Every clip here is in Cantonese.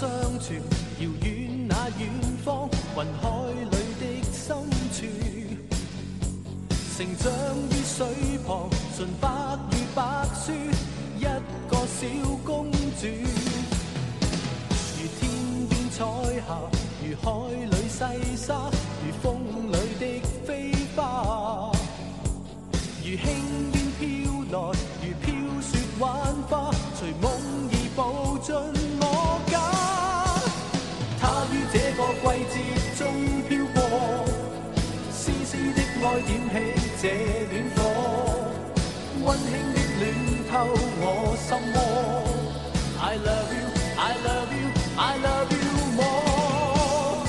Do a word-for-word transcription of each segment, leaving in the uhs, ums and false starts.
相傳，遙遠那遠方，雲海裏的深處。成長於水旁，盡百與百書，一個小公主。如天邊彩霞，如海裏細沙，如風裏的飛花。如輕煙飄來，如飄雪玩花，隨夢兒步進我家。他於這個季節中飄過，絲絲的愛點起這暖火，溫馨的暖透我心窩。I love you, I love you, I love you more,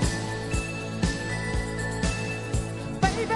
baby。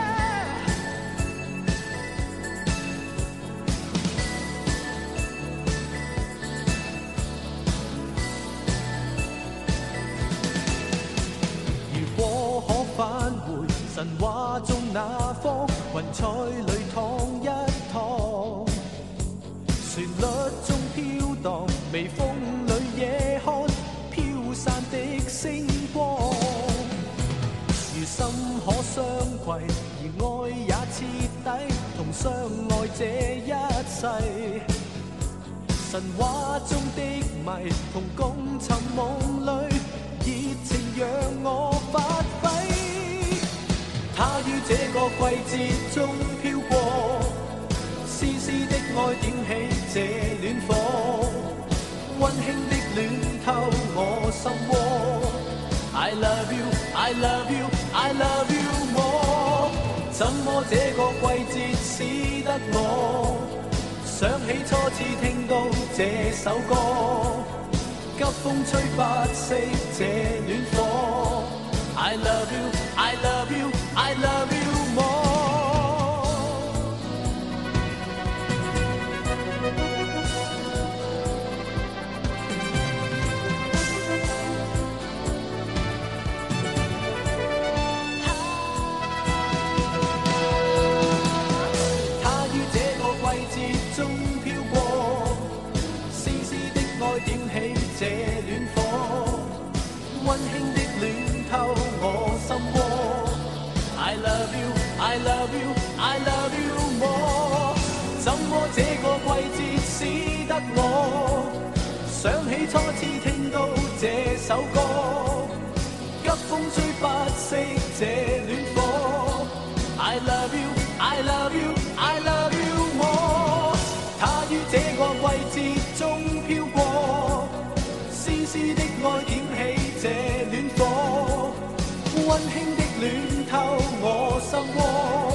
如果可返回神話中那方，雲彩裏淌一趟，旋律中飄蕩，微風裏野看飄散的星光。如心可相攜，而愛也徹底，同相愛這一世。神話中的謎，同共尋夢裏，熱情讓我發揮。他於這個季節中飄過，絲絲的愛點起這暖火，溫馨的暖透我心窩。I love you, I love you, I love you more。怎麼這個季節使得我想起初次聽到這首歌，急風吹不熄這暖火。I love you, I love you, I love you more。他於這個季節中飄過，絲絲的愛點起這暖火，溫馨的暖透我心窩。I love you, I love you, I love you more。怎麼這個季節使得我想起初次聽到這首歌，急風吹不熄這暖火。I love you, I love you, I love you more。他於這個季節中飄過，絲絲的愛點起這暖火，溫馨的暖透我心窩。